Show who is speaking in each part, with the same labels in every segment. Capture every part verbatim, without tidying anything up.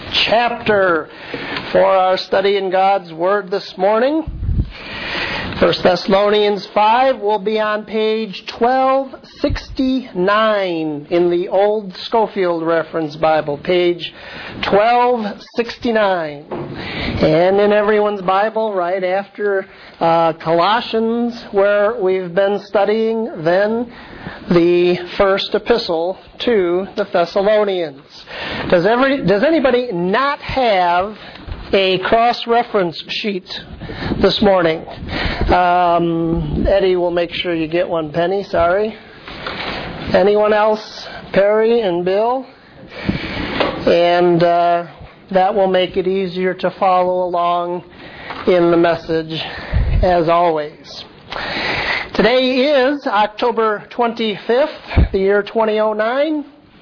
Speaker 1: chapter for our study in God's Word this morning. First Thessalonians five will be on page twelve sixty-nine in the Old Schofield Reference Bible, page twelve sixty-nine. And in everyone's Bible, right after uh, Colossians, where we've been studying, then the first epistle to the Thessalonians. Does every does anybody not have a cross-reference sheet this morning? Um, Eddie will make sure you get one. Penny, sorry. Anyone else? Perry and Bill? And uh, that will make it easier to follow along in the message, as always. Today is October twenty-fifth, the year twenty oh nine.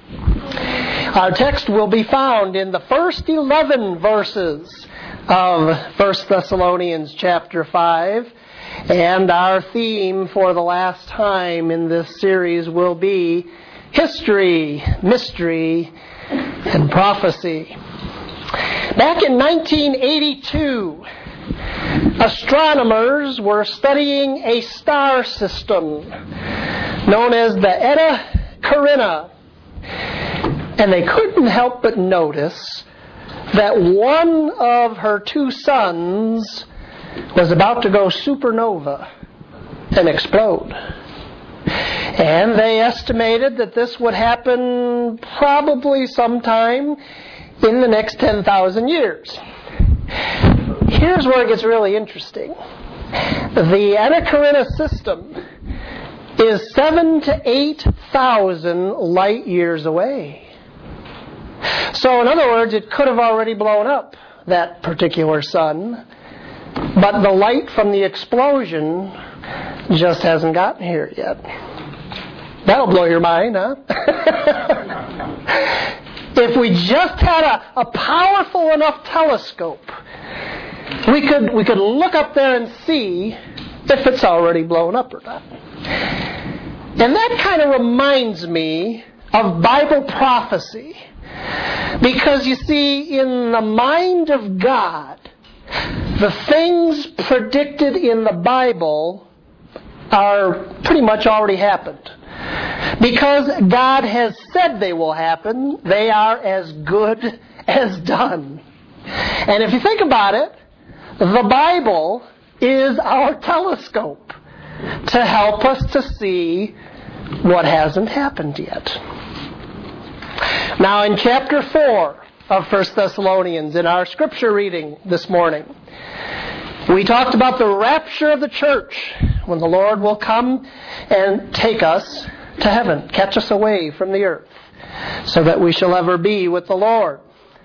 Speaker 1: Our text will be found in the first eleven verses of First Thessalonians chapter five. And our theme for the last time in this series will be history, mystery, and prophecy. Back in nineteen eighty-two, astronomers were studying a star system known as the Eta Carina. And they couldn't help but notice that one of her two suns was about to go supernova and explode. And they estimated that this would happen probably sometime in the next ten thousand years. Here's where it gets really interesting. The Eta Carina system is seven to eight thousand light years away. So in other words, it could have already blown up, that particular sun, but the light from the explosion just hasn't gotten here yet. That'll blow your mind, huh? If we just had a, a powerful enough telescope, we could we could look up there and see if it's already blown up or not. And that kind of reminds me of Bible prophecy. Because you see, in the mind of God, the things predicted in the Bible are pretty much already happened. Because God has said they will happen, they are as good as done. And if you think about it, the Bible is our telescope to help us to see what hasn't happened yet. Now in chapter four of First Thessalonians, in our scripture reading this morning, we talked about the rapture of the church, when the Lord will come and take us to heaven, catch us away from the earth, so that we shall ever be with the Lord.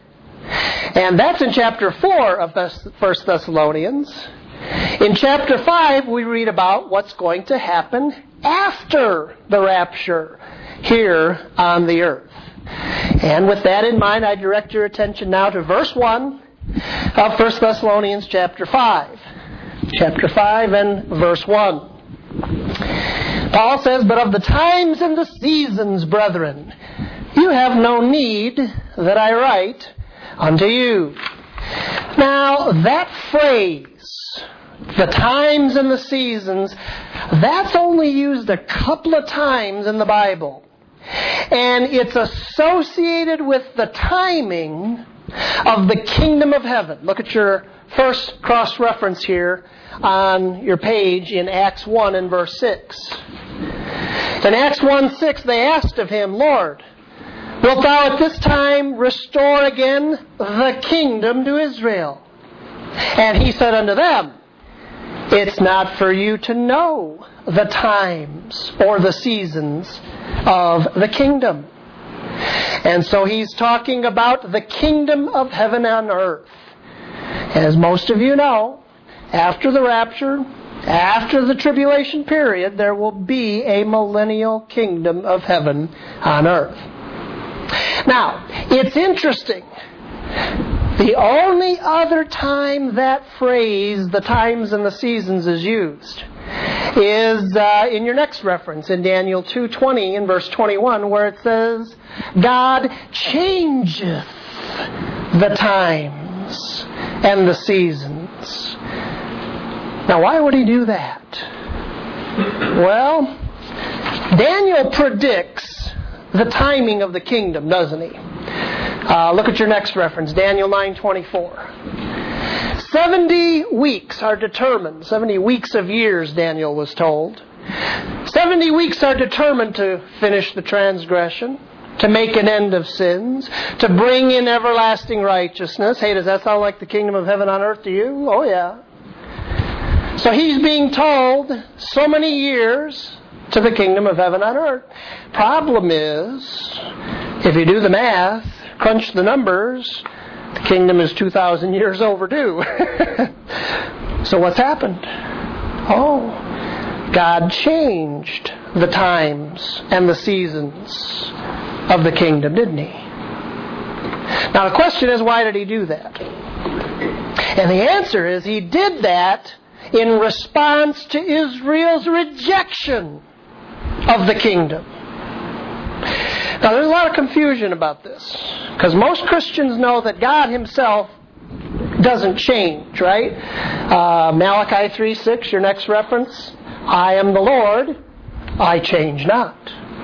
Speaker 1: And that's in chapter four of First Thessalonians. In chapter five, we read about what's going to happen after the rapture here on the earth. And with that in mind, I direct your attention now to verse one of First Thessalonians chapter five. Chapter five and verse one. Paul says, "But of the times and the seasons, brethren, you have no need that I write unto you." Now, that phrase, the times and the seasons, that's only used a couple of times in the Bible. And it's associated with the timing of the kingdom of heaven. Look at your first cross-reference here on your page in Acts one and verse six. In Acts one six, they asked of him, "Lord, wilt thou at this time restore again the kingdom to Israel?" And he said unto them, "It's not for you to know the times or the seasons of the kingdom." And so he's talking about the kingdom of heaven on earth. As most of you know, after the rapture, after the tribulation period, there will be a millennial kingdom of heaven on earth. Now, it's interesting. The only other time that phrase, the times and the seasons, is used is uh, in your next reference, in Daniel two twenty, in verse twenty-one, where it says, "God changeth the times and the seasons. Now, why would he do that? Well, Daniel predicts the timing of the kingdom, doesn't he? Uh, look at your next reference, Daniel nine twenty-four. Seventy weeks are determined. Seventy weeks of years, Daniel was told. Seventy weeks are determined to finish the transgression, to make an end of sins, to bring in everlasting righteousness. Hey, does that sound like the kingdom of heaven on earth to you? Oh, yeah. So he's being told so many years to the kingdom of heaven on earth. Problem is, if you do the math, crunch the numbers, the kingdom is two thousand years overdue. So what's happened? Oh, God changed the times and the seasons of the kingdom, didn't He? Now the question is, why did He do that? And the answer is, He did that in response to Israel's rejection of the kingdom. Now there's a lot of confusion about this, because most Christians know that God Himself doesn't change, right? Uh, Malachi three six, your next reference. I am the Lord, I change not.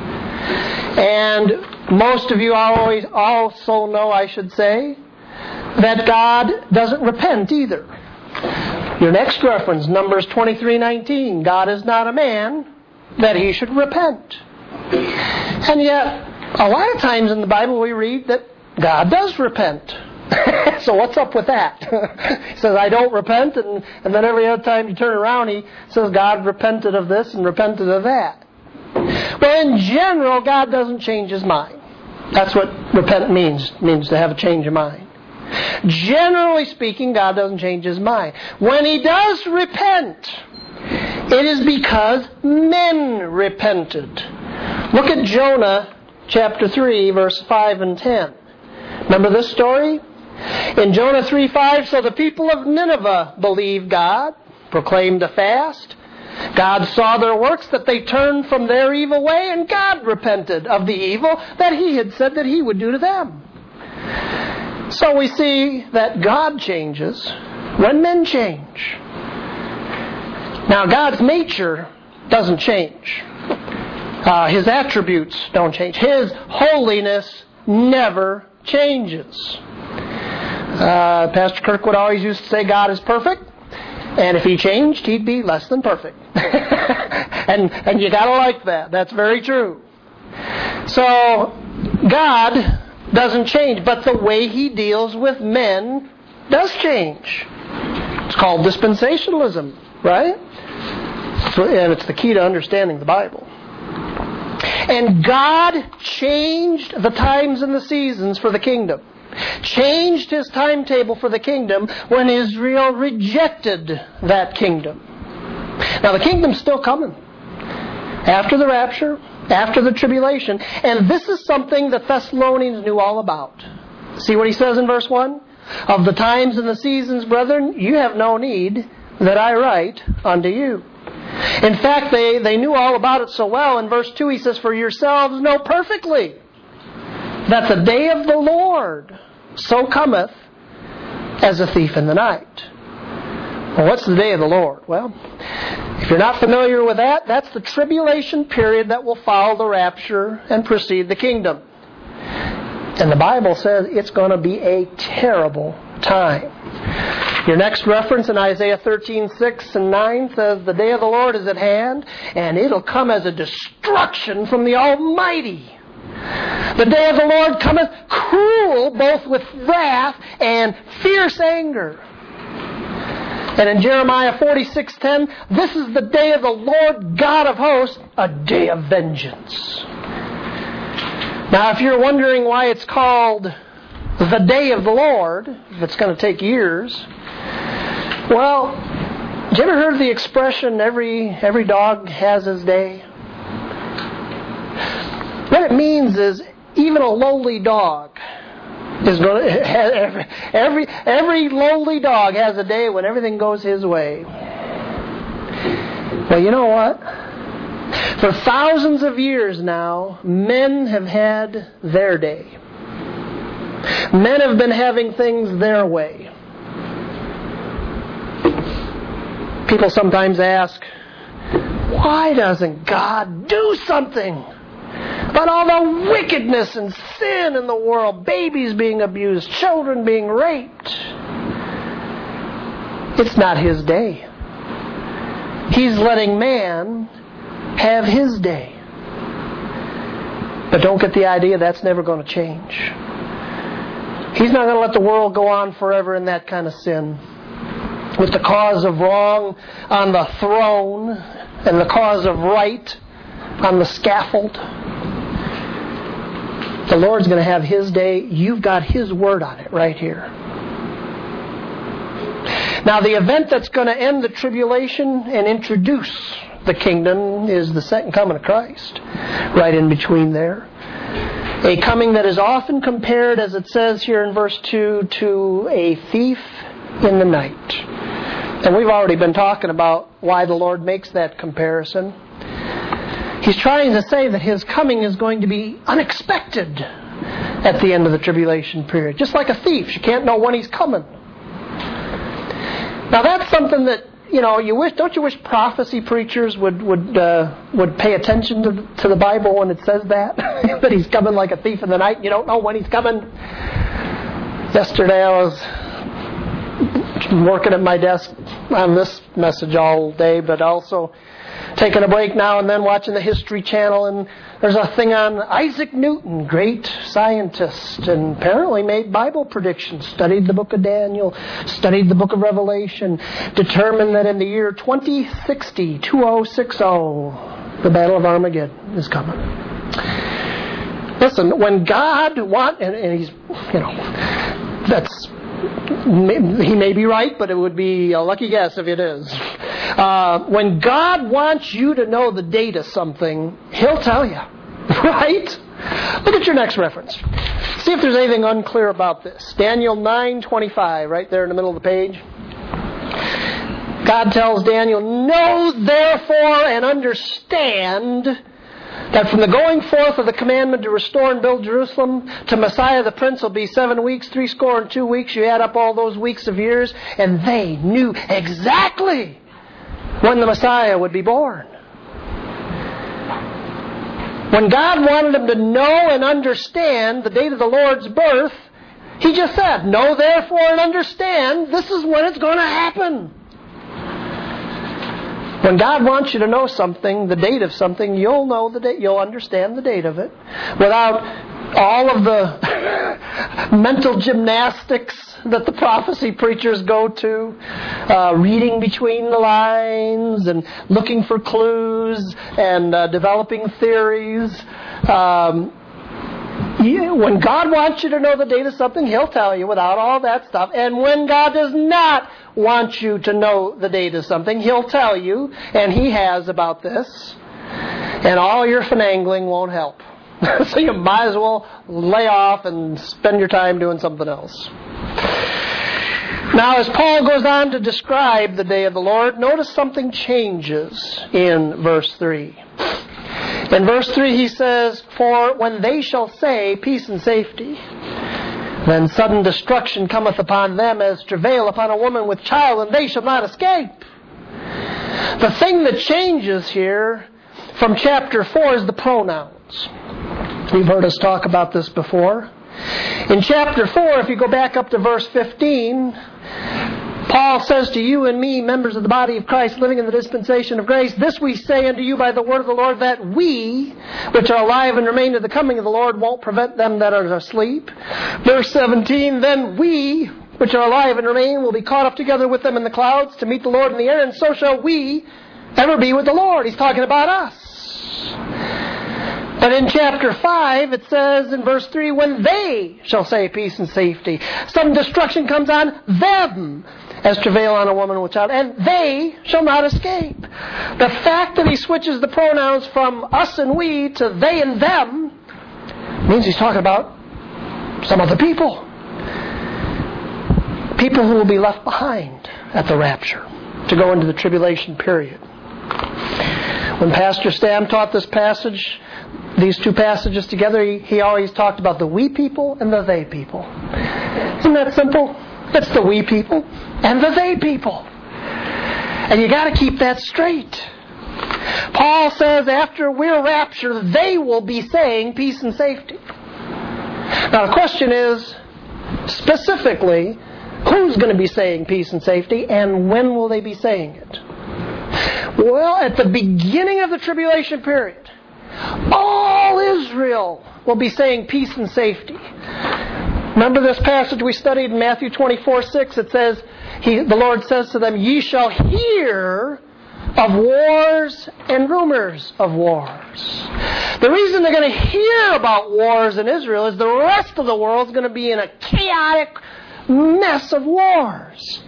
Speaker 1: And most of you always also know, I should say, that God doesn't repent either. Your next reference, Numbers twenty-three nineteen. God is not a man that He should repent. And yet, a lot of times in the Bible we read that God does repent. So what's up with that? He says, I don't repent, and, and then every other time you turn around, He says, God repented of this and repented of that. Well, in general, God doesn't change His mind. That's what repent means. It means to have a change of mind. Generally speaking, God doesn't change His mind. When He does repent, it is because men repented. Look at Jonah chapter three, verse five and ten. Remember this story? In Jonah three five, so the people of Nineveh believed God, proclaimed a fast. God saw their works, that they turned from their evil way, and God repented of the evil that He had said that He would do to them. So we see that God changes when men change. Now God's nature doesn't change. Uh, His attributes don't change. His holiness never changes. Uh, Pastor Kirkwood always used to say God is perfect, and if He changed, He'd be less than perfect. and and you gotta like that. That's very true. So God doesn't change, but the way He deals with men does change. It's called dispensationalism, right? So, and it's the key to understanding the Bible. And God changed the times and the seasons for the kingdom. Changed His timetable for the kingdom when Israel rejected that kingdom. Now the kingdom's still coming. After the rapture, after the tribulation. And this is something the Thessalonians knew all about. See what he says in verse one? Of the times and the seasons, brethren, you have no need that I write unto you. In fact, they, they knew all about it so well. In verse two he says, for yourselves know perfectly that the day of the Lord so cometh as a thief in the night. Well, what's the day of the Lord? Well, if you're not familiar with that, that's the tribulation period that will follow the rapture and precede the kingdom. And the Bible says it's going to be a terrible time. Your next reference in Isaiah thirteen six and nine says, the day of the Lord is at hand, and it'll come as a destruction from the Almighty. The day of the Lord cometh cruel, both with wrath and fierce anger. And in Jeremiah forty-six ten, this is the day of the Lord God of hosts, a day of vengeance. Now, if you're wondering why it's called the day of the Lord, if it's going to take years, well, have you ever heard the expression, every, every dog has his day? What it means is, even a lowly dog is going to, every, every, every lowly dog has a day when everything goes his way. Well, you know what? For thousands of years now, men have had their day. Men have been having things their way. People sometimes ask, why doesn't God do something about all the wickedness and sin in the world? Babies being abused, children being raped. It's not His day. He's letting man have his day. But don't get the idea that's never going to change. He's not going to let the world go on forever in that kind of sin. With the cause of wrong on the throne and the cause of right on the scaffold. The Lord's going to have His day. You've got His word on it right here. Now, the event that's going to end the tribulation and introduce the kingdom is the second coming of Christ. Right in between there. A coming that is often compared, as it says here in verse two, to a thief in the night. And we've already been talking about why the Lord makes that comparison. He's trying to say that His coming is going to be unexpected at the end of the tribulation period. Just like a thief. You can't know when he's coming. Now that's something that, you know, you wish, don't you wish prophecy preachers would would uh, would pay attention to, to the Bible when it says that? That He's coming like a thief in the night. You don't know when He's coming. Yesterday I was working at my desk on this message all day, but also taking a break now and then watching the History Channel, and there's a thing on Isaac Newton, great scientist, and apparently made Bible predictions, studied the book of Daniel, studied the book of Revelation, determined that in the year twenty sixty, twenty sixty, the Battle of Armageddon is coming. Listen, when God wants, and, and he's, you know, that's, he may be right, but it would be a lucky guess if it is. Uh, when God wants you to know the date of something, He'll tell you. Right? Look at your next reference. See if there's anything unclear about this. Daniel nine twenty-five, right there in the middle of the page. God tells Daniel, know therefore and understand that from the going forth of the commandment to restore and build Jerusalem to Messiah the Prince will be seven weeks, three score and two weeks. You add up all those weeks of years, and they knew exactly when the Messiah would be born. When God wanted them to know and understand the date of the Lord's birth, He just said, know therefore and understand this is when it's going to happen. When God wants you to know something, the date of something, you'll know the date, you'll understand the date of it without all of the mental gymnastics that the prophecy preachers go to, uh, reading between the lines and looking for clues and uh, developing theories. Um, Yeah, when God wants you to know the date of something, He'll tell you without all that stuff. And when God does not want you to know the date of something, He'll tell you, and He has about this. And all your finagling won't help. So you might as well lay off and spend your time doing something else. Now, as Paul goes on to describe the day of the Lord, notice something changes in verse three. In verse three he says, for when they shall say peace and safety, then sudden destruction cometh upon them as travail upon a woman with child, and they shall not escape. The thing that changes here from chapter four is the pronouns. You've heard us talk about this before. In chapter four, if you go back up to verse fifteen, Paul says to you and me, members of the body of Christ, living in the dispensation of grace, this we say unto you by the word of the Lord, that we, which are alive and remain to the coming of the Lord, won't prevent them that are asleep. Verse seventeen, then we, which are alive and remain, will be caught up together with them in the clouds to meet the Lord in the air, and so shall we ever be with the Lord. He's talking about us. But in chapter five, it says in verse three, when they shall say peace and safety, some destruction comes on them as travail on a woman with child, and they shall not escape. The fact that he switches the pronouns from us and we to they and them means he's talking about some other people. People who will be left behind at the rapture to go into the tribulation period. When Pastor Stam taught this passage, these two passages together, he, he always talked about the we people and the they people. Isn't that simple? It's the we people and the they people. And you got to keep that straight. Paul says after we're raptured, they will be saying peace and safety. Now the question is, specifically, who's going to be saying peace and safety, and when will they be saying it? Well, at the beginning of the tribulation period, all Israel will be saying peace and safety. Remember this passage we studied in Matthew twenty-four six? It says, he, the Lord says to them, "Ye shall hear of wars and rumors of wars." The reason they're going to hear about wars in Israel is the rest of the world is going to be in a chaotic mess of wars.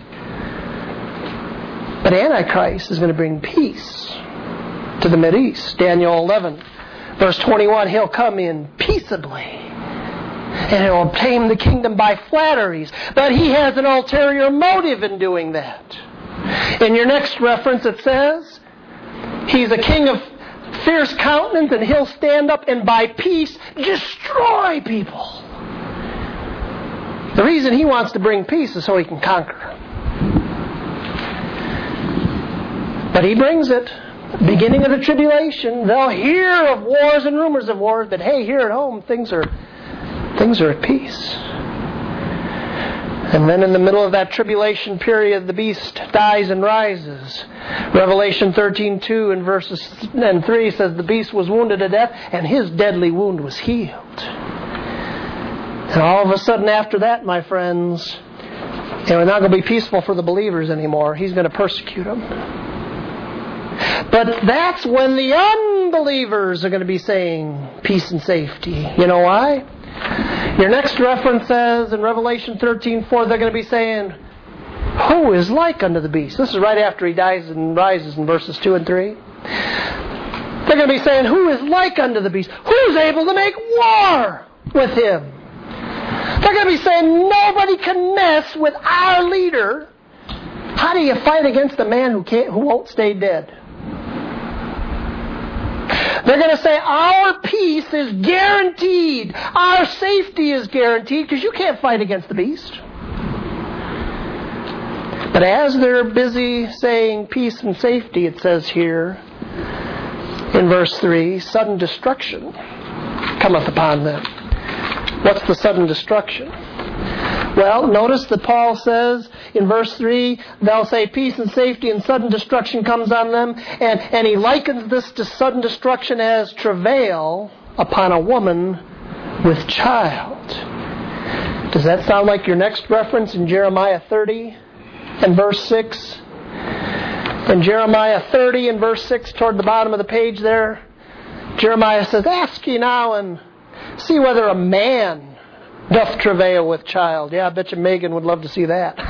Speaker 1: But Antichrist is going to bring peace to the Mideast. Daniel eleven, verse twenty-one, he'll come in peaceably, and he'll obtain the kingdom by flatteries. But he has an ulterior motive in doing that. In your next reference it says, he's a king of fierce countenance, and he'll stand up and by peace destroy people. The reason he wants to bring peace is so he can conquer. But he brings it. Beginning of the tribulation, they'll hear of wars and rumors of wars, but hey, here at home, things are things are at peace. And then in the middle of that tribulation period, the beast dies and rises. Revelation thirteen two and verses and three says the beast was wounded to death, and his deadly wound was healed. And all of a sudden after that, my friends, it's not going to be peaceful for the believers anymore. He's going to persecute them. But that's when the unbelievers are going to be saying peace and safety. You know why? Your next reference says in Revelation thirteen four, they're going to be saying, "Who is like unto the beast?" This is right after he dies and rises in verses two and three. They're going to be saying, "Who is like unto the beast? Who's able to make war with him?" They're going to be saying, "Nobody can mess with our leader." How do you fight against a man who can't, who won't stay dead? They're going to say, "Our peace is guaranteed. Our safety is guaranteed," because you can't fight against the beast. But as they're busy saying peace and safety, it says here in verse three, sudden destruction cometh upon them. What's the sudden destruction? Well, notice that Paul says in verse three, they'll say peace and safety, and sudden destruction comes on them. And, and he likens this to sudden destruction as travail upon a woman with child. Does that sound like your next reference in Jeremiah thirty and verse six? In Jeremiah thirty and verse six, toward the bottom of the page there, Jeremiah says, "Ask ye now and see whether a man doth travail with child." Yeah, I bet you Megan would love to see that.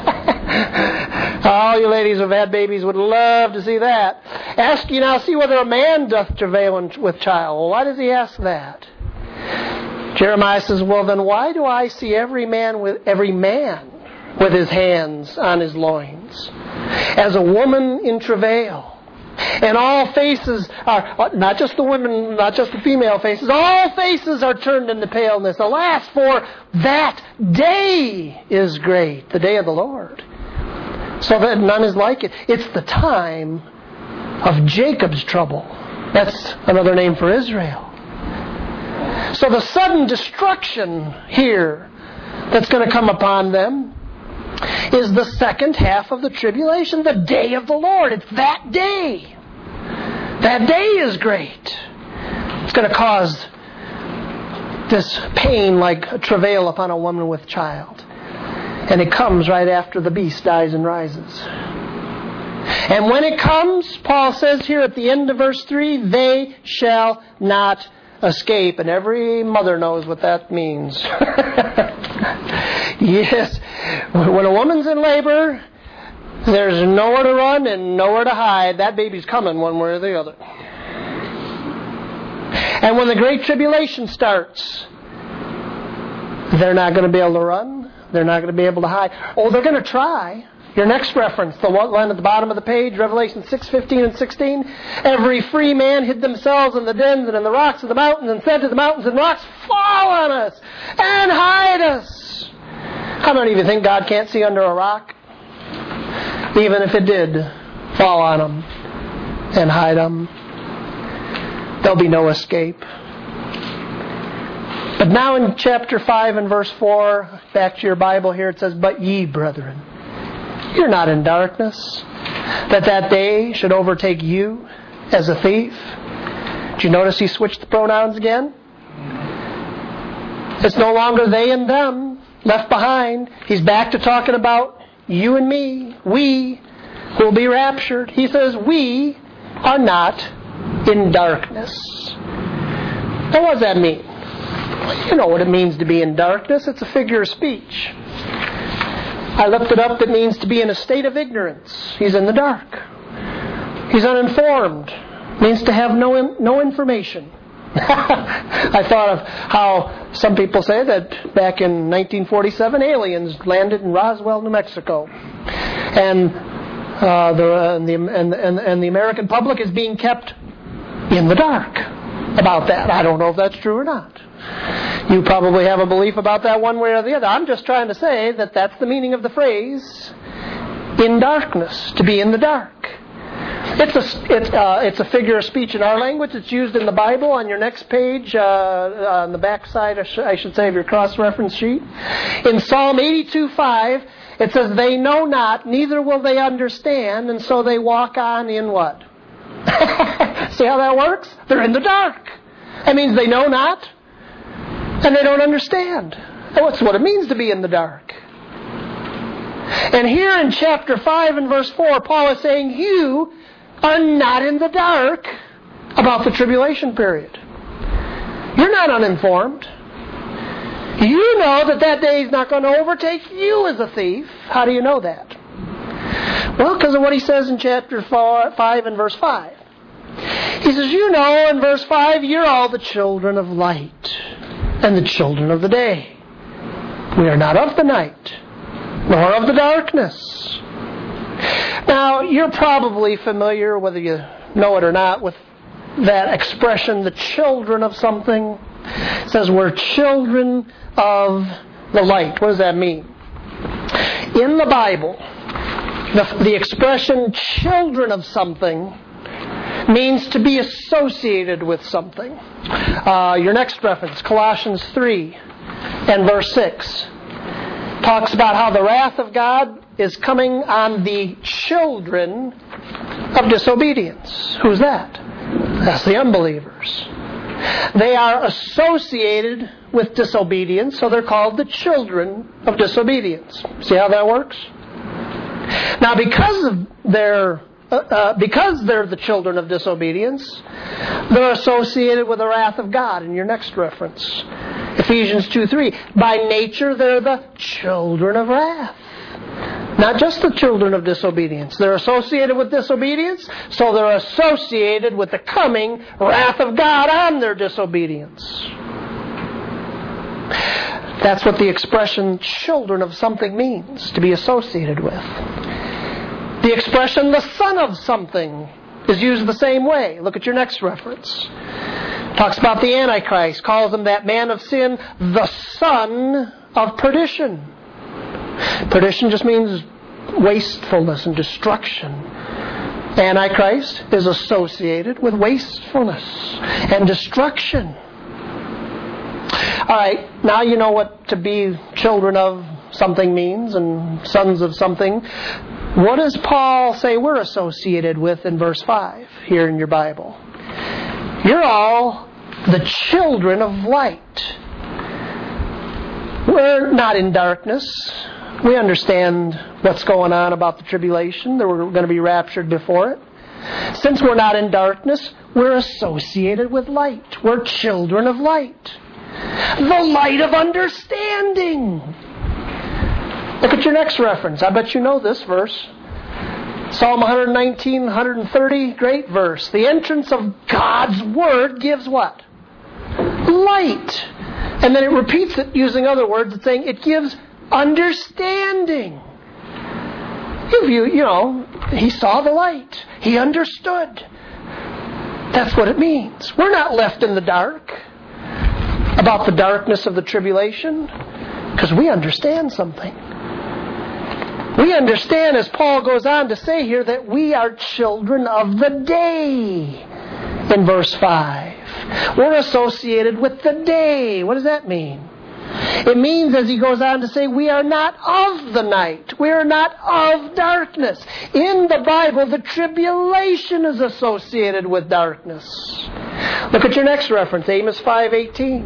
Speaker 1: All you ladies who have had babies would love to see that. "Ask ye now, see whether a man doth travail with child." Well, why does he ask that? Jeremiah says, "Well, then why do I see every man with every man with his hands on his loins, as a woman in travail? And all faces are, not just the women, not just the female faces, all faces are turned into paleness. Alas, for that day is great, the day of the Lord, so that none is like it." It's the time of Jacob's trouble. That's another name for Israel. So the sudden destruction here that's going to come upon them is the second half of the tribulation, the day of the Lord. It's that day. That day is great. It's going to cause this pain like travail upon a woman with child. And it comes right after the beast dies and rises. And when it comes, Paul says here at the end of verse three, "They shall not escape." And every mother knows what that means. Yes, when a woman's in labor, there's nowhere to run and nowhere to hide. That baby's coming one way or the other. And when the Great Tribulation starts, they're not going to be able to run. They're not going to be able to hide. Oh, they're going to try. Your next reference, the one at the bottom of the page, Revelation six, fifteen and sixteen. Every free man hid themselves in the dens and in the rocks of the mountains and said to the mountains and rocks, fall on us and hide us. How many of you think God can't see under a rock? Even if it did fall on them and hide them, there'll be no escape. But now in chapter five and verse four, back to your Bible here, it says, but ye, brethren, you're not in darkness, that that day should overtake you as a thief. Did you notice he switched the pronouns again? It's no longer they and them left behind. He's back to talking about you and me, we who will be raptured. He says we are not in darkness. Now what does that mean? Well, you know what it means to be in darkness. It's a figure of speech. I looked it up. It means to be in a state of ignorance. He's in the dark. He's uninformed. It means to have no no information. I thought of how some people say that back in nineteen forty-seven, aliens landed in Roswell, New Mexico, and uh, the, uh, and the and and and the American public is being kept in the dark about that. I don't know if that's true or not. You probably have a belief about that one way or the other. I'm just trying to say that that's the meaning of the phrase "in darkness," to be in the dark. It's a it's uh, it's a figure of speech in our language. It's used in the Bible on your next page, uh, on the back side, I, sh- I should say, of your cross-reference sheet. In Psalm eighty-two five, it says, "They know not, neither will they understand, and so they walk on in what?" See how that works? They're in the dark. That means they know not, and they don't understand. That's what it means to be in the dark. And here in chapter five and verse four, Paul is saying, you are not in the dark about the tribulation period. You're not uninformed. You know that that day is not going to overtake you as a thief. How do you know that? Well, because of what he says in chapter four, five and verse five. He says, you know, in verse five, you're all the children of light and the children of the day. We are not of the night, nor of the darkness. Now, you're probably familiar, whether you know it or not, with that expression, the children of something. It says we're children of the light. What does that mean? In the Bible, the, the expression children of something means to be associated with something. Uh, your next reference, Colossians three and verse six. Talks about how the wrath of God is coming on the children of disobedience. Who's that? That's the unbelievers. They are associated with disobedience, so they're called the children of disobedience. See how that works? Now, because of their uh, uh, because they're the children of disobedience, they're associated with the wrath of God. In your next reference, Ephesians two three. By nature, they're the children of wrath. Not just the children of disobedience. They're associated with disobedience, so they're associated with the coming wrath of God on their disobedience. That's what the expression children of something means, to be associated with. The expression the son of something is used the same way. Look at your next reference. Talks about the Antichrist, calls him that man of sin, the son of perdition. Perdition just means wastefulness and destruction. Antichrist is associated with wastefulness and destruction. Alright, now you know what to be children of something means and sons of something. What does Paul say we're associated with in verse five here in your Bible? You're all the children of light. We're not in darkness. We understand what's going on about the tribulation, that we're going to be raptured before it. Since we're not in darkness, we're associated with light. We're children of light. The light of understanding. Look at your next reference. I bet you know this verse. Psalm one nineteen, one thirty, great verse. The entrance of God's Word gives what? Light. And then it repeats it using other words. It's saying it gives understanding. If you, you know, he saw the light. He understood. That's what it means. We're not left in the dark about the darkness of the tribulation because we understand something. We understand, as Paul goes on to say here, that we are children of the day in verse five. We're associated with the day. What does that mean? It means, as he goes on to say, we are not of the night. We are not of darkness. In the Bible, the tribulation is associated with darkness. Look at your next reference, Amos five eighteen.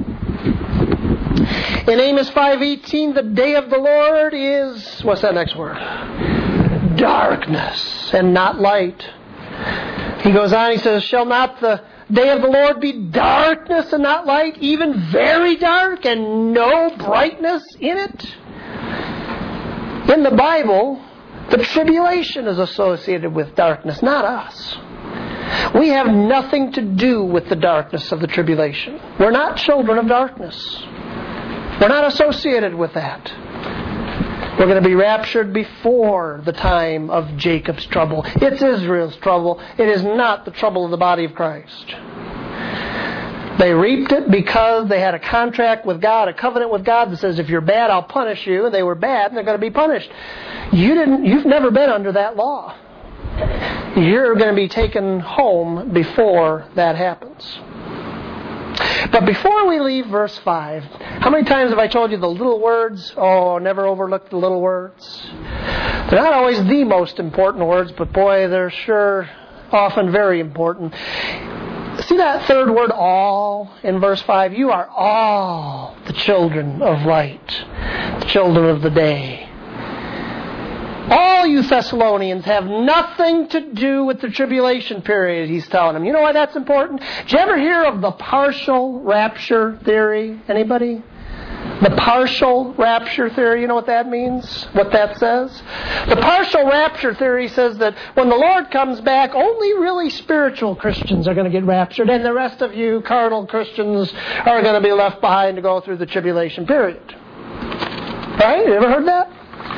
Speaker 1: In Amos five eighteen, the day of the Lord is, what's that next word? Darkness and not light. He goes on, he says, shall not the day of the Lord be darkness and not light, even very dark and no brightness in it? In the Bible, the tribulation is associated with darkness, not us. We have nothing to do with the darkness of the tribulation. We're not children of darkness. We're not associated with that. We're going to be raptured before the time of Jacob's trouble. It's Israel's trouble. It is not the trouble of the body of Christ. They reaped it because they had a contract with God, a covenant with God that says, if you're bad, I'll punish you. And they were bad, and they're going to be punished. You didn't, you've never been under that law. You're going to be taken home before that happens. But before we leave verse five, how many times have I told you the little words? Oh, never overlook the little words. They're not always the most important words, but boy, they're sure often very important. See that third word, all, in verse five? You are all the children of light, the children of the day. All you Thessalonians have nothing to do with the tribulation period, he's telling them. You know why that's important? Did you ever hear of the partial rapture theory? Anybody? The partial rapture theory, you know what that means? What that says? The partial rapture theory says that when the Lord comes back, only really spiritual Christians are going to get raptured, and the rest of you carnal Christians are going to be left behind to go through the tribulation period. Right? You ever heard that?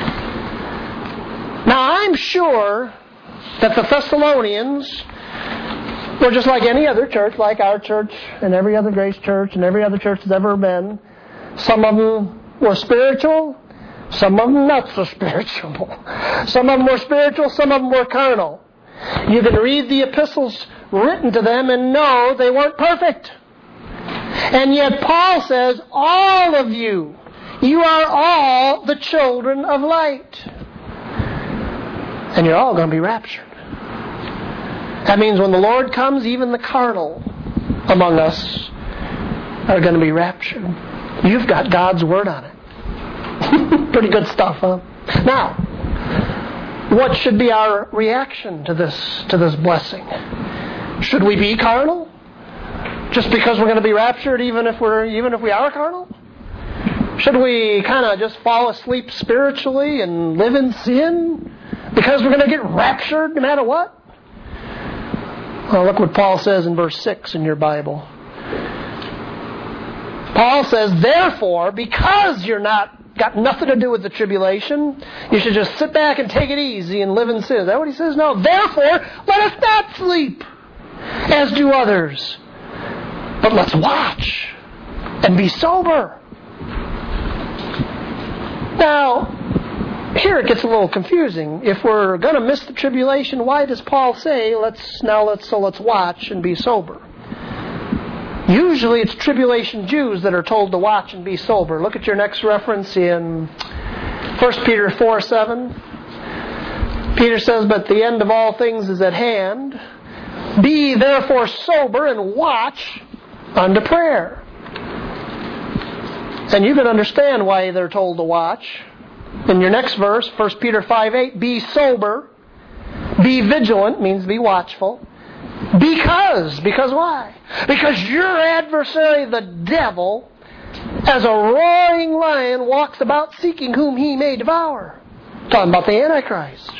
Speaker 1: Now, I'm sure that the Thessalonians were just like any other church, like our church and every other Grace Church and every other church that's ever been. Some of them were spiritual, some of them not so spiritual. Some of them were spiritual, some of them were carnal. You can read the epistles written to them and know they weren't perfect. And yet Paul says, all of you, you are all the children of light. And you're all going to be raptured. That means when the Lord comes, even the carnal among us are going to be raptured. You've got God's word on it. Pretty good stuff, huh? Now, what should be our reaction to this to this blessing? Should we be carnal? Just because we're going to be raptured, even if we're even if we are carnal? Should we kind of just fall asleep spiritually and live in sin because we're going to get raptured no matter what? Well, look what Paul says in verse six in your Bible. Paul says, therefore, because you're not got nothing to do with the tribulation, you should just sit back and take it easy and live in sin. Is that what he says? No. Therefore, let us not sleep, as do others, but let's watch and be sober. Now, here it gets a little confusing. If we're going to miss the tribulation, why does Paul say, let's now let's so let's watch and be sober? Usually it's tribulation Jews that are told to watch and be sober. Look at your next reference in First Peter four seven. Peter says, but the end of all things is at hand. Be therefore sober and watch unto prayer. And you can understand why they're told to watch. In your next verse, First Peter five eight, be sober, be vigilant, means be watchful. Because, because why? Because your adversary, the devil, as a roaring lion, walks about seeking whom he may devour. Talking about the Antichrist.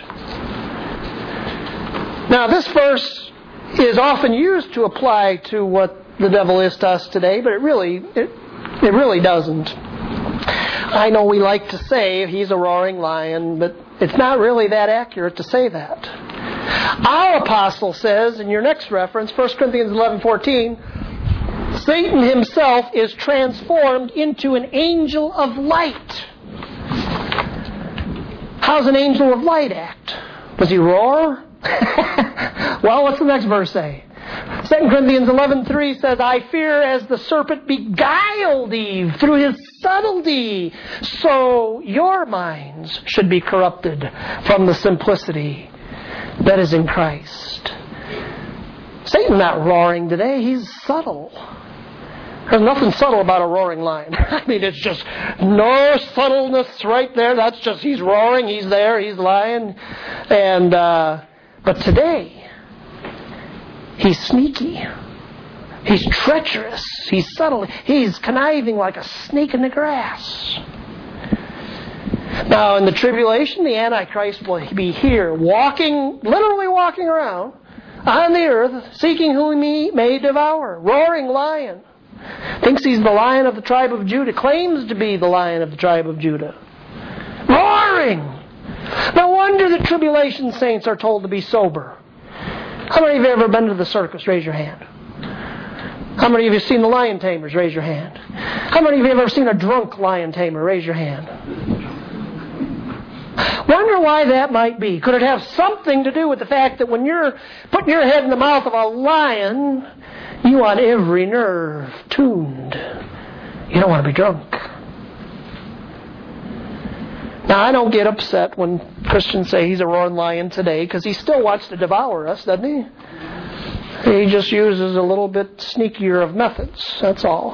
Speaker 1: Now, this verse is often used to apply to what the devil is to us today, but it really, it, it really doesn't. I know we like to say he's a roaring lion, but it's not really that accurate to say that. Our apostle says, in your next reference, First Corinthians eleven fourteen, Satan himself is transformed into an angel of light. How's an angel of light act? Does he roar? Well, what's the next verse say? Second Corinthians eleven three says, I fear as the serpent beguiled Eve through his subtlety, so your minds should be corrupted from the simplicity that is in Christ. Satan's not roaring today. He's subtle. There's nothing subtle about a roaring lion. I mean, it's just no subtleness right there. That's just, he's roaring, he's there, he's lying. And, uh, but today, he's sneaky. He's treacherous. He's subtle. He's conniving like a snake in the grass. Now, in the tribulation, the Antichrist will be here, walking, literally walking around on the earth, seeking whom he may devour. Roaring lion. Thinks he's the Lion of the tribe of Judah. Claims to be the Lion of the tribe of Judah. Roaring. No wonder the tribulation saints are told to be sober. How many of you have ever been to the circus? Raise your hand. How many of you have seen the lion tamers? Raise your hand. How many of you have ever seen a drunk lion tamer? Raise your hand. Wonder why that might be. Could it have something to do with the fact that when you're putting your head in the mouth of a lion, you want every nerve tuned. You don't want to be drunk. Now, I don't get upset when Christians say he's a roaring lion today, because he still wants to devour us, doesn't he? He just uses a little bit sneakier of methods, that's all.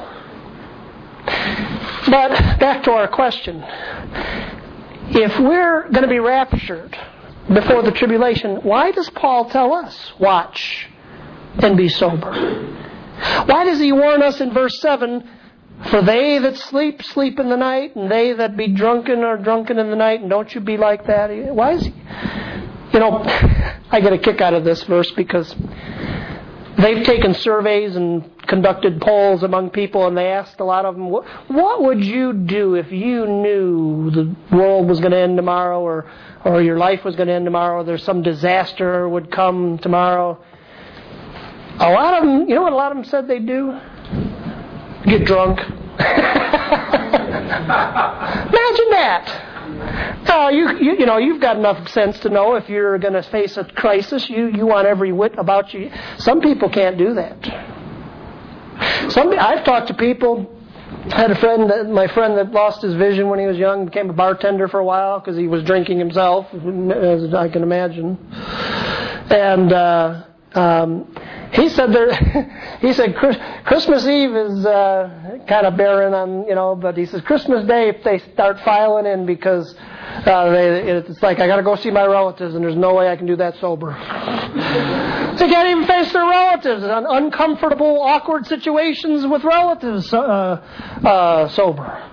Speaker 1: But back to our question. If we're going to be raptured before the tribulation, why does Paul tell us, watch and be sober? Why does he warn us in verse seven, for they that sleep, sleep in the night, and they that be drunken are drunken in the night, and don't you be like that? Why is he? You know, I get a kick out of this verse because they've taken surveys and conducted polls among people, and they asked a lot of them, what, what would you do if you knew the world was going to end tomorrow, or, or your life was going to end tomorrow, or there's some disaster would come tomorrow? A lot of them, you know what a lot of them said they'd do? Get drunk. Imagine that. No, you, you you know, you've got enough sense to know if you're going to face a crisis, you, you want every whit about you. Some people can't do that. Some I've talked to people. I had a friend, that, my friend that lost his vision when he was young, became a bartender for a while because he was drinking himself, as I can imagine. And uh, um, he said there. He said Christmas Eve is uh, kind of barren on, you know, but he says Christmas Day if they start filing in because uh, they, it's like I got to go see my relatives and there's no way I can do that sober. They can't even face their relatives in uncomfortable, awkward situations with relatives uh, uh, sober.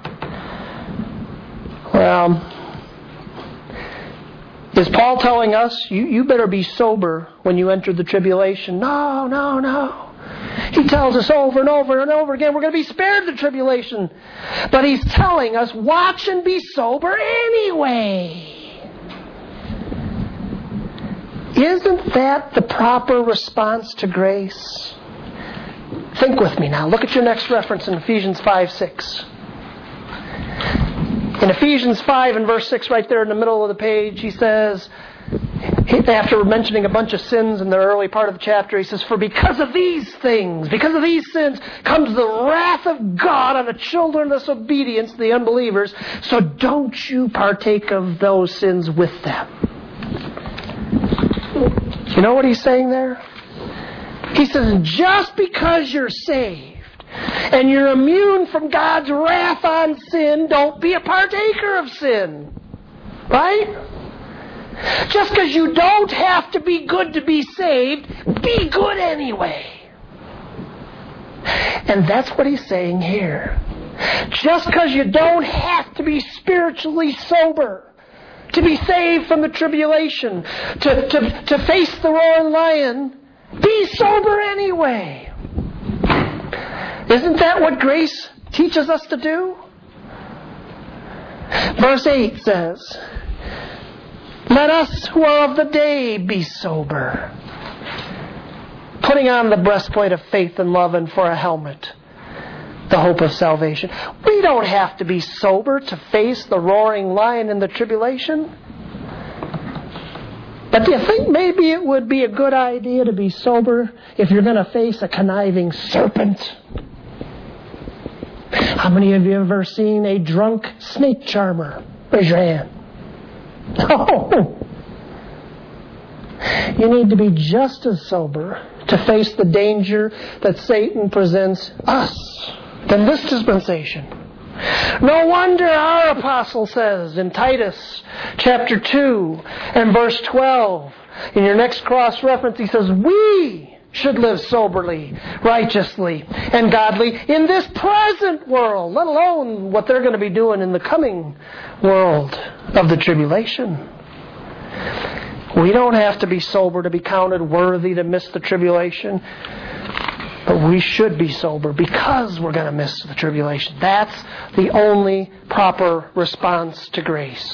Speaker 1: Well, is Paul telling us you, you better be sober when you enter the tribulation? No, no, no. He tells us over and over and over again we're going to be spared the tribulation. But he's telling us watch and be sober anyway. Isn't that the proper response to grace? Think with me now. Look at your next reference in Ephesians five six. In Ephesians five and verse six, right there in the middle of the page, he says, after mentioning a bunch of sins in the early part of the chapter, he says, for because of these things, because of these sins, comes the wrath of God on the children of disobedience, the unbelievers. So don't you partake of those sins with them. You know what he's saying there? He says, just because you're saved and you're immune from God's wrath on sin, don't be a partaker of sin. Right? Just because you don't have to be good to be saved, be good anyway. And that's what he's saying here. Just because you don't have to be spiritually sober to be saved from the tribulation, to, to, to face the roaring lion, be sober anyway. Isn't that what grace teaches us to do? Verse eight says, let us who are of the day be sober, putting on the breastplate of faith and love, and for a helmet, the hope of salvation. We don't have to be sober to face the roaring lion in the tribulation. But do you think maybe it would be a good idea to be sober if you're going to face a conniving serpent? How many of you have ever seen a drunk snake charmer? Raise your hand. No. You need to be just as sober to face the danger that Satan presents us in this dispensation. No wonder our apostle says in Titus chapter two and verse twelve, in your next cross-reference, he says, we should live soberly, righteously, and godly in this present world, let alone what they're going to be doing in the coming world of the tribulation. We don't have to be sober to be counted worthy to miss the tribulation. But we should be sober because we're going to miss the tribulation. That's the only proper response to grace.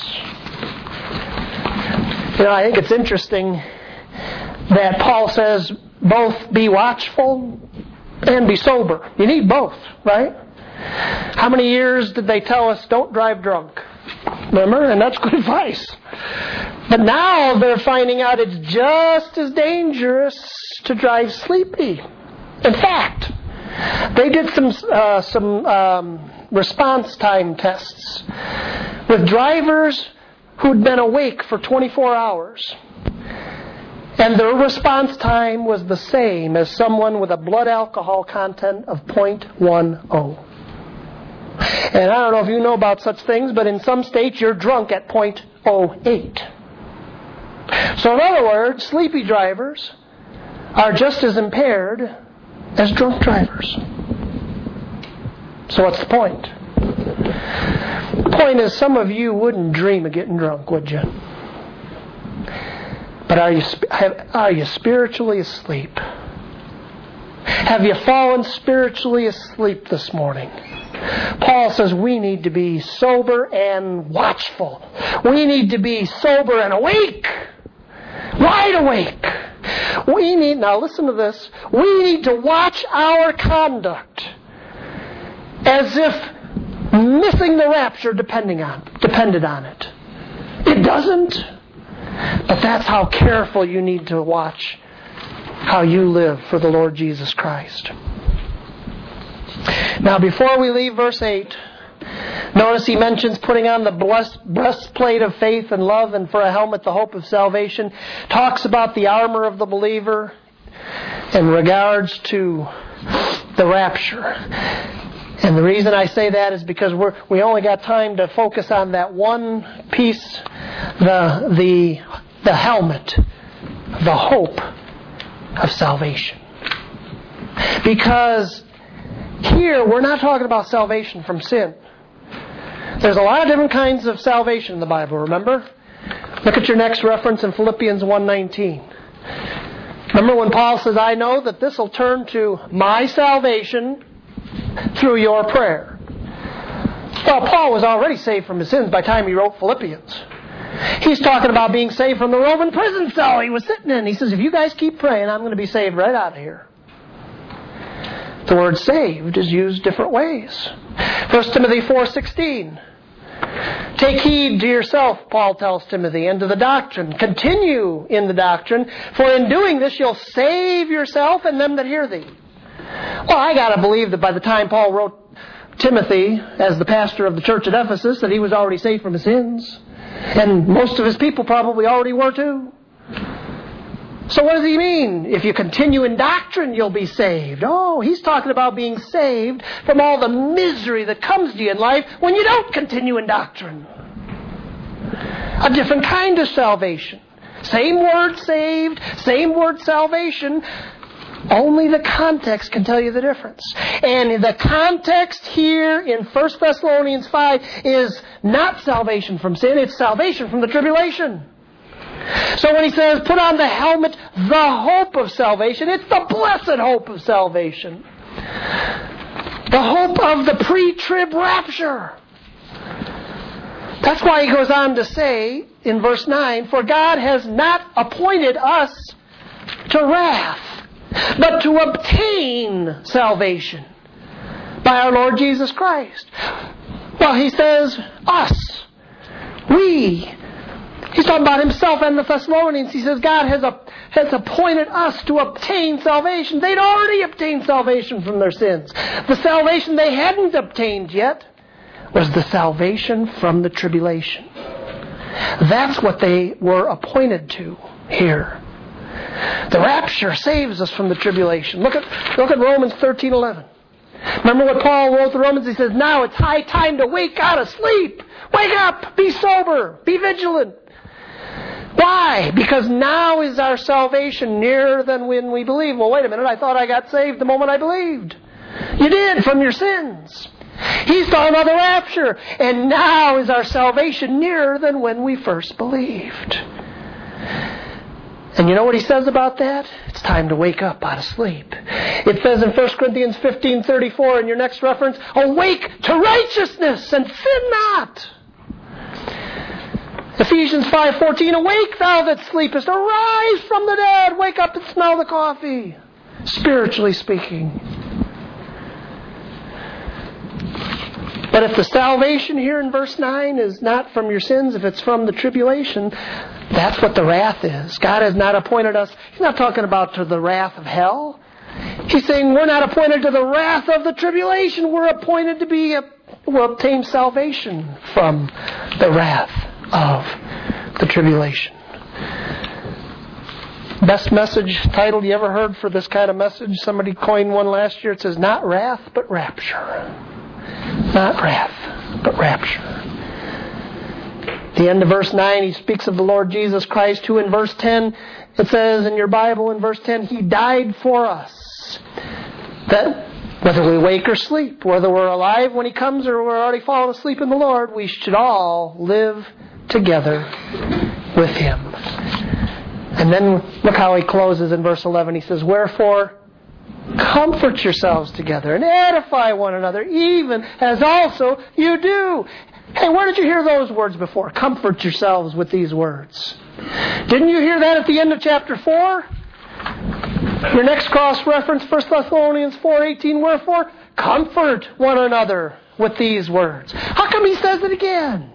Speaker 1: You know, I think it's interesting that Paul says both be watchful and be sober. You need both, right? How many years did they tell us don't drive drunk? Remember? And that's good advice. But now they're finding out it's just as dangerous to drive sleepy. In fact, they did some uh, some um, response time tests with drivers who'd been awake for twenty-four hours. And their response time was the same as someone with a blood alcohol content of zero point one zero. And I don't know if you know about such things, but in some states you're drunk at zero point zero eight. So in other words, sleepy drivers are just as impaired as drunk drivers. So what's the point? The point is, some of you wouldn't dream of getting drunk, would you? But are you are you spiritually asleep? Have you fallen spiritually asleep this morning? Paul says we need to be sober and watchful. We need to be sober and awake. Wide awake. We need, now listen to this, we need to watch our conduct as if missing the rapture depending on, depended on it. It doesn't. But that's how careful you need to watch how you live for the Lord Jesus Christ. Now before we leave verse eight, notice he mentions putting on the breastplate of faith and love, and for a helmet the hope of salvation. Talks about the armor of the believer in regards to the rapture. And the reason I say that is because we're, we only got time to focus on that one piece, the, the, the helmet, the hope of salvation. Because here we're not talking about salvation from sin. There's a lot of different kinds of salvation in the Bible, remember? Look at your next reference in Philippians one nineteen. Remember when Paul says, I know that this will turn to my salvation through your prayer. Well, Paul was already saved from his sins by the time he wrote Philippians. He's talking about being saved from the Roman prison cell he was sitting in. He says, if you guys keep praying, I'm going to be saved right out of here. The word saved is used different ways. First Timothy four sixteen. Take heed to yourself, Paul tells Timothy, and to the doctrine. Continue in the doctrine, for in doing this you'll save yourself and them that hear thee. Well, I got to believe that by the time Paul wrote Timothy as the pastor of the church at Ephesus, that he was already saved from his sins. And most of his people probably already were too. So what does he mean? If you continue in doctrine, you'll be saved. Oh, he's talking about being saved from all the misery that comes to you in life when you don't continue in doctrine. A different kind of salvation. Same word saved, same word salvation. Only the context can tell you the difference. And the context here in First Thessalonians five is not salvation from sin, it's salvation from the tribulation. So when he says, put on the helmet, the hope of salvation, it's the blessed hope of salvation. The hope of the pre-trib rapture. That's why he goes on to say in verse nine, for God has not appointed us to wrath, but to obtain salvation by our Lord Jesus Christ. Well, he says, us, we. He's talking about himself and the Thessalonians. He says God has, a, has appointed us to obtain salvation. They'd already obtained salvation from their sins. The salvation they hadn't obtained yet was the salvation from the tribulation. That's what they were appointed to here. The rapture saves us from the tribulation. Look at, look at Romans thirteen eleven. Remember what Paul wrote to the Romans? He says, now it's high time to wake out of sleep. Wake up! Be sober! Be vigilant! Why? Because now is our salvation nearer than when we believe. Well, wait a minute. I thought I got saved the moment I believed. You did, from your sins. He's talking about the rapture. And now is our salvation nearer than when we first believed. And you know what he says about that? It's time to wake up out of sleep. It says in First Corinthians fifteen thirty-four in your next reference, awake to righteousness and sin not. Ephesians five fourteen, awake thou that sleepest, arise from the dead, wake up and smell the coffee. Spiritually speaking. But if the salvation here in verse nine is not from your sins, if it's from the tribulation, that's what the wrath is. God has not appointed us. He's not talking about to the wrath of hell. He's saying we're not appointed to the wrath of the tribulation. We're appointed to be, a, we'll obtain salvation from the wrath of the tribulation. Best message title you ever heard for this kind of message? Somebody coined one last year. It says, not wrath, but rapture. Not wrath, but rapture. The end of verse nine, he speaks of the Lord Jesus Christ, who in verse ten, it says in your Bible in verse ten, He died for us. That whether we wake or sleep, whether we're alive when He comes or we're already fallen asleep in the Lord, we should all live together with Him. And then look how he closes in verse eleven. He says, wherefore, comfort yourselves together and edify one another, even as also you do. Hey, where did you hear those words before? Comfort yourselves with these words. Didn't you hear that at the end of chapter four? Your next cross-reference, First Thessalonians four eighteen, wherefore, comfort one another with these words. How come he says it again?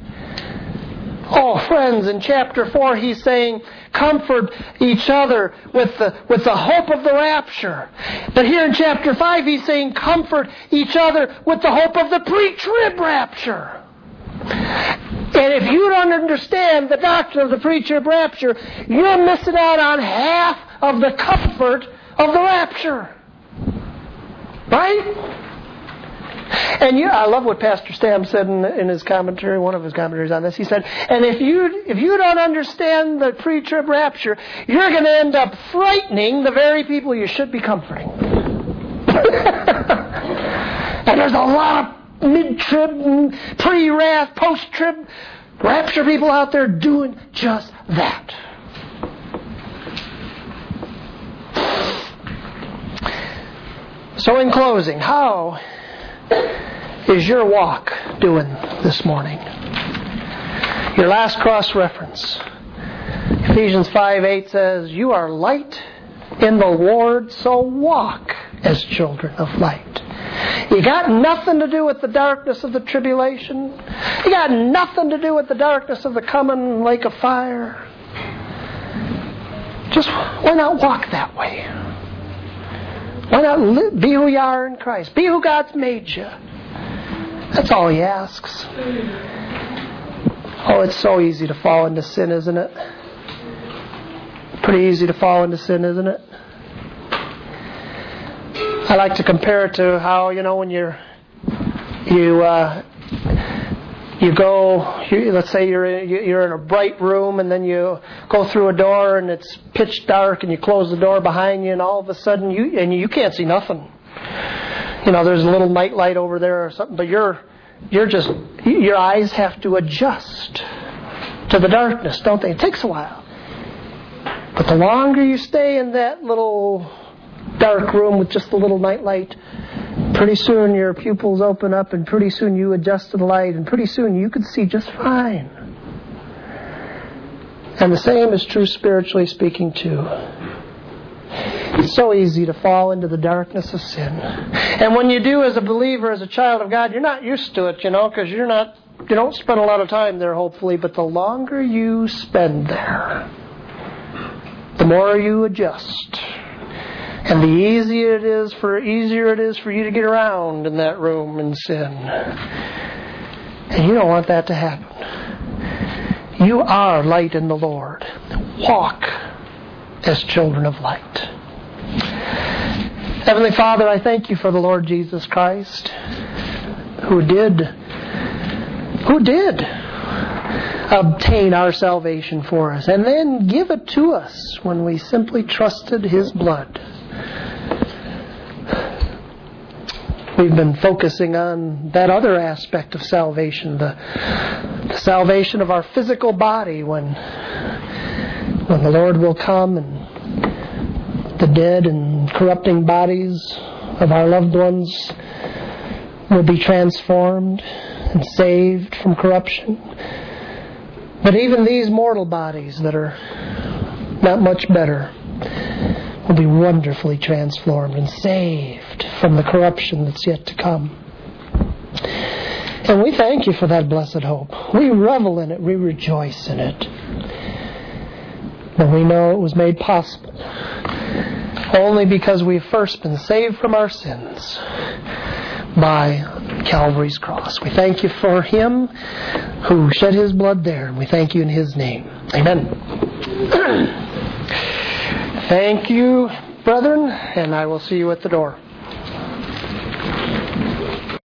Speaker 1: Oh, friends, in chapter four he's saying, comfort each other with the, with the hope of the rapture. But here in chapter five he's saying, comfort each other with the hope of the pre-trib rapture. And if you don't understand the doctrine of the pre-trib rapture, you're missing out on half of the comfort of the rapture. Right? And you, I love what Pastor Stam said in, in his commentary, one of his commentaries on this. He said, and if you if you don't understand the pre-trib rapture, you're going to end up frightening the very people you should be comforting. And there's a lot of mid-trib, pre-wrath, post-trib rapture people out there doing just that. So in closing, how is your walk doing this morning? Your last cross-reference. Ephesians five eight says, you are light in the Lord, so walk as children of light. You got nothing to do with the darkness of the tribulation. You got nothing to do with the darkness of the coming lake of fire. Just why not walk that way? Why not live, be who you are in Christ? Be who God's made you. That's all He asks. Oh, it's so easy to fall into sin, isn't it? Pretty easy to fall into sin, isn't it? I like to compare it to how, you know, when you're you uh, you go, you, let's say you're in, you're in a bright room, and then you go through a door and it's pitch dark, and you close the door behind you, and all of a sudden you and you can't see nothing. You know, there's a little night light over there or something, but you're you're just your eyes have to adjust to the darkness, don't they? It takes a while. But the longer you stay in that little dark room with just a little night light, pretty soon your pupils open up, and pretty soon you adjust to the light, and pretty soon you could see just fine. And the same is true spiritually speaking too. It's so easy to fall into the darkness of sin. And when you do, as a believer, as a child of God, you're not used to it, you know, because you're not, you don't spend a lot of time there, hopefully. But the longer you spend there, the more you adjust. And the easier it is for easier it is for you to get around in that room in sin. And you don't want that to happen. You are light in the Lord. Walk as children of light. Heavenly Father, I thank you for the Lord Jesus Christ, who did, who did obtain our salvation for us, and then give it to us when we simply trusted His blood. We've been focusing on that other aspect of salvation, the, the salvation of our physical body, when, when the Lord will come and the dead and corrupting bodies of our loved ones will be transformed and saved from corruption. But even these mortal bodies that are not much better will be wonderfully transformed and saved from the corruption that's yet to come. And we thank you for that blessed hope. We revel in it. We rejoice in it. And we know it was made possible only because we've first been saved from our sins by Calvary's cross. We thank you for Him who shed His blood there, and we thank you in His name. Amen. Thank you, brethren, and I will see you at the door.